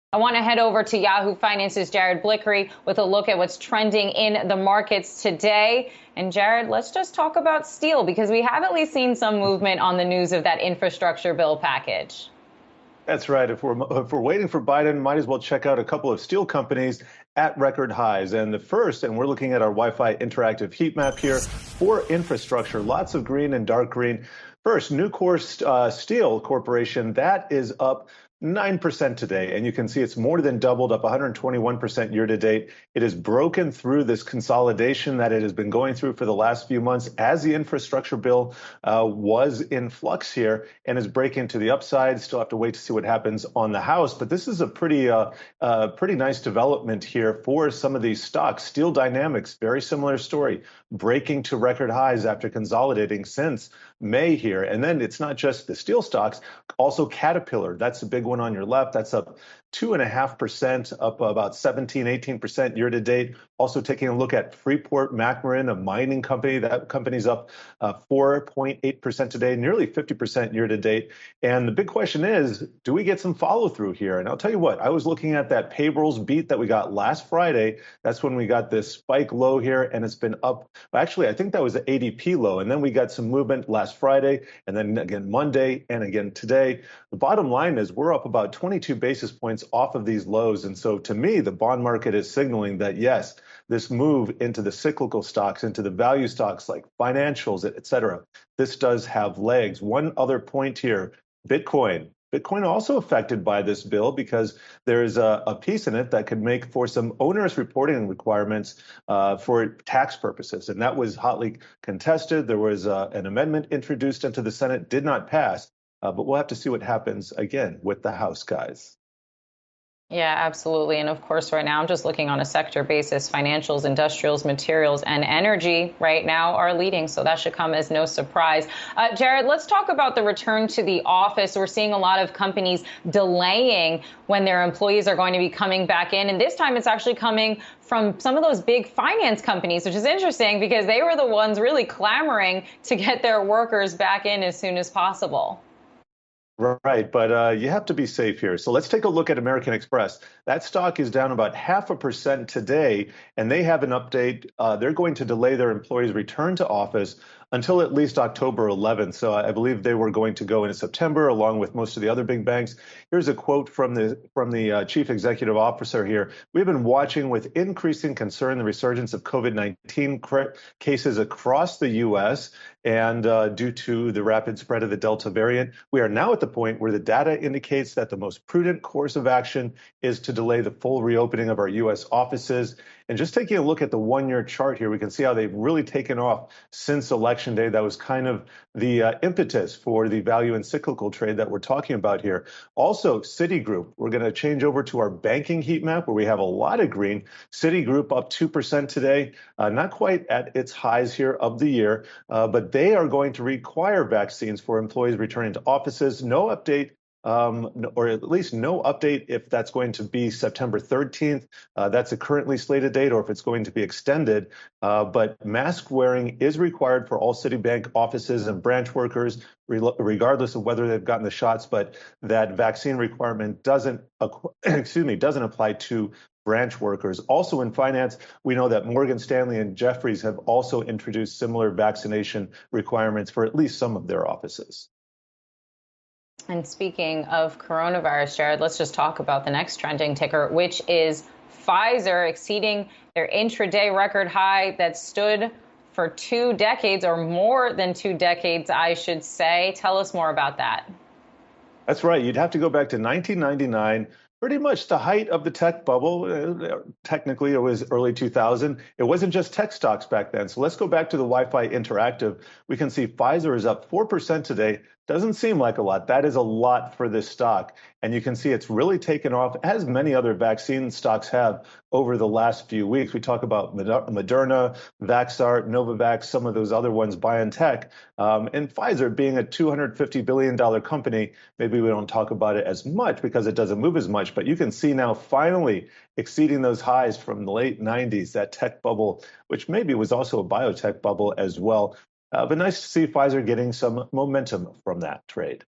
I want to head over to Yahoo Finance's Jared Blickery with a look at what's trending in the markets today. And Jared, let's just talk about steel because we have at least seen some movement on the news of that infrastructure bill package. That's right. If we're waiting for Biden, might as well check out a couple of steel companies at record highs. And the first, and we're looking at our Wi-Fi interactive heat map here for infrastructure, lots of green and dark green. First, Nucor Steel Corporation, that is up 9% today. And you can see it's more than doubled, up 121% year to date. It has broken through this consolidation that it has been going through for the last few months as the infrastructure bill was in flux here and is breaking to the upside. Still have to wait to see what happens on the House. But this is a pretty nice development here for some of these stocks. Steel Dynamics, very similar story, breaking to record highs after consolidating since May here. And then it's not just the steel stocks, also Caterpillar. That's a big one on your left. That's up 2.5%, up about 18% year to date. Also taking a look at Freeport-McMoRan, a mining company. That company's up 4.8% today, nearly 50% year to date. And the big question is, do we get some follow through here? And I'll tell you what, I was looking at that payrolls beat that we got last Friday. That's when we got this spike low here, and it's been up. Actually, I think that was the ADP low. And then we got some movement last Friday, and then again Monday, and again today. The bottom line is we're up about 22 basis points off of these lows. And so to me, the bond market is signaling that, yes, this move into the cyclical stocks, into the value stocks like financials, et cetera, this does have legs. One other point here, Bitcoin. Bitcoin also affected by this bill because there's a piece in it that could make for some onerous reporting requirements for tax purposes. And that was hotly contested. There was an amendment introduced into the Senate, did not pass. But we'll have to see what happens again with the House guys. Yeah, absolutely. And of course, right now, I'm just looking on a sector basis. Financials, industrials, materials, and energy right now are leading. So that should come as no surprise. Jared, let's talk about the return to the office. We're seeing a lot of companies delaying when their employees are going to be coming back in. And this time it's actually coming from some of those big finance companies, which is interesting because they were the ones really clamoring to get their workers back in as soon as possible. Right, but you have to be safe here. So let's take a look at American Express. That stock is down about 0.5% today, and they have an update. They're going to delay their employees' return to office until at least October 11th. So I believe they were going to go into September, along with most of the other big banks. Here's a quote from the chief executive officer here. We've been watching with increasing concern the resurgence of COVID-19 cases across the U.S. And due to the rapid spread of the Delta variant, we are now at the point where the data indicates that the most prudent course of action is to delay the full reopening of our U.S. offices. And just taking a look at the one-year chart here, we can see how they've really taken off since Election Day. That was kind of the impetus for the value and cyclical trade that we're talking about here. Also, Citigroup, we're going to change over to our banking heat map where we have a lot of green. Citigroup up 2% today, not quite at its highs here of the year, but they are going to require vaccines for employees returning to offices. No update. Or at least no update if that's going to be September 13th. That's a currently slated date, or if it's going to be extended. But mask wearing is required for all Citibank offices and branch workers, regardless of whether they've gotten the shots. But that vaccine requirement doesn't apply to branch workers. Also in finance, we know that Morgan Stanley and Jefferies have also introduced similar vaccination requirements for at least some of their offices. And speaking of coronavirus, Jared, let's just talk about the next trending ticker, which is Pfizer exceeding their intraday record high that stood for 2 decades or more than 2 decades, I should say. Tell us more about that. That's right. You'd have to go back to 1999. Pretty much the height of the tech bubble. Technically, it was early 2000. It wasn't just tech stocks back then. So let's go back to the Wi-Fi Interactive. We can see Pfizer is up 4% today. Doesn't seem like a lot. That is a lot for this stock. And you can see it's really taken off, as many other vaccine stocks have over the last few weeks. We talk about Moderna, Vaxart, Novavax, some of those other ones, BioNTech. And Pfizer being a $250 billion company, maybe we don't talk about it as much because it doesn't move as much. But you can see now finally exceeding those highs from the late 90s, that tech bubble, which maybe was also a biotech bubble as well. But nice to see Pfizer getting some momentum from that trade.